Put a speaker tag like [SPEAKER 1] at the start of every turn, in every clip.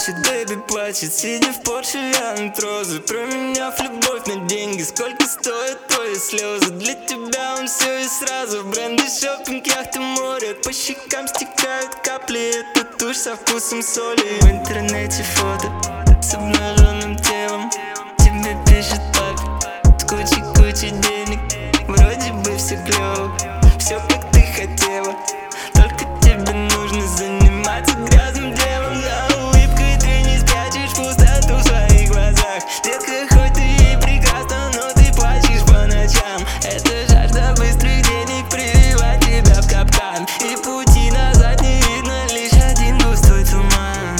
[SPEAKER 1] плачет, бэйби плачет, сидя в Порше, вянут розы, променяв любовь на деньги. Сколько стоят твои слезы? Для тебя он все и сразу. Бренды, шопинг, яхты, море, по щекам стекают капли. Это тушь со вкусом соли. В интернете фото с обнаженным телом, тебе пишет папа с кучей денег. Вроде бы все клево, все как ты хотела, только тебе нужно заниматься грязным делом. За улыбкой ты не спрячешь пустоту в своих глазах. Детка, хоть ты и прекрасна, но ты плачешь по ночам. Это жажда быстрых денег привела тебя в капкан, и пути назад не видно, лишь один густой туман.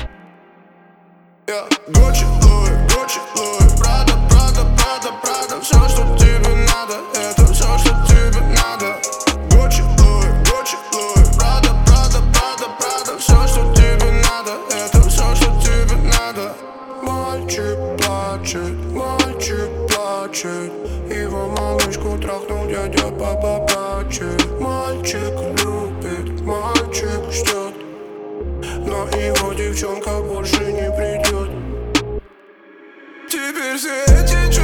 [SPEAKER 2] Гуччи, Луи, Прада, все, что тебе надо, это все, что тебе надо. Гуччи, Луи, Прада, все, что тебе надо, это все, что тебе надо. Мальчик плачет, его малышку трахнул дядя побогаче. Мальчик любит, мальчик ждет, но его девчонка больше не придет. Теперь все эти